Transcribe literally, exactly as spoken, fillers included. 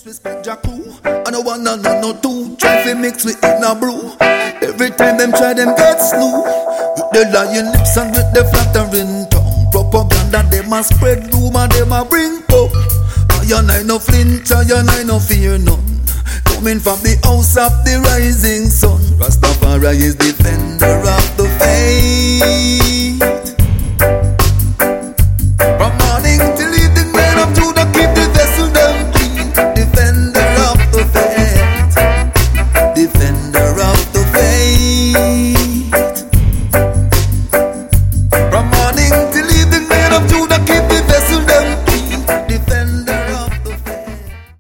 disrespect Jaku. I no one no no no two. Try to mix with it now brew. Every time them try them get slew. With the lying lips and with the flattering tongue. Propaganda them a spread rumor them a bring up. I and I no flinch, I and I no fear none. Coming from the house of the rising sun. Rastafari is defender of the faith.